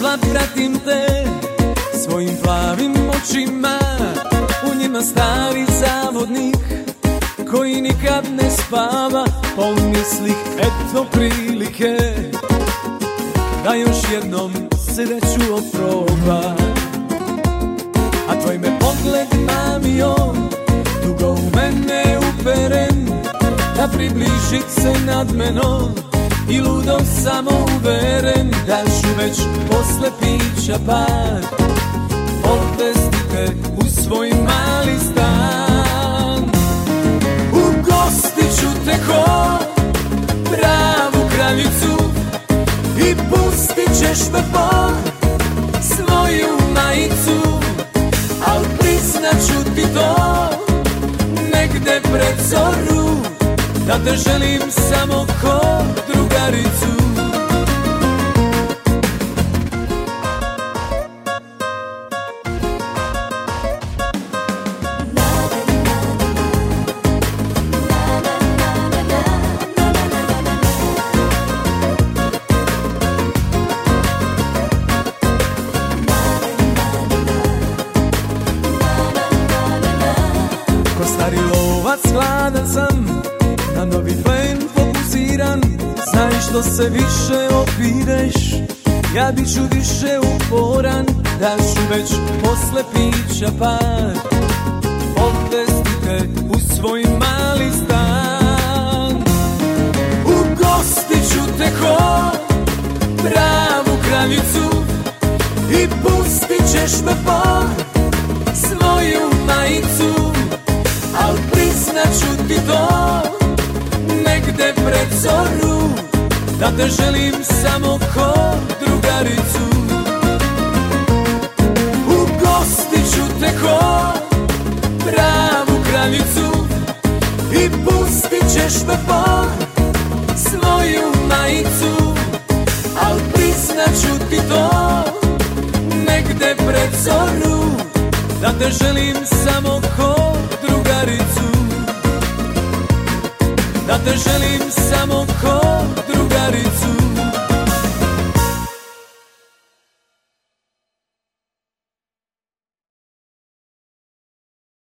svetla pratim te svojim plavim očima, u njima stari zavodnik koji nikad ne spava, pomislih eto prilike da još jednom sreću oproba. A tvoj me pogled mamio, dugo u mene uperen, da približit se nadmeno i ludo samo uveren da ću već posle pića par odvesti u svoj mali stan. Ugostit ću te ko pravu kraljicu i pustit ćeš me po svoju majicu, al priznat ću ti to negde pred zoru, da te želim samo ko drugaricu. Ko stari lovac hladan sam, na novi plen fokusiran, znaj što se više opireš, ja bit ću više uporan, da ću već posle pića par odvesti te u svoj mali stan. Ugostit ću te ko pravu kraljicu i pustit ćeš me po svoju majicu, al priznat ću ti to negde pred zoru, da te želim samo ko drugaricu. Ugostit ću te ko pravu kraljicu i pustit ćeš me po svoju majicu, al priznat ću ti to negde pred zoru, da te želim samo ko drugaricu, da te želim samo ko drugaricu.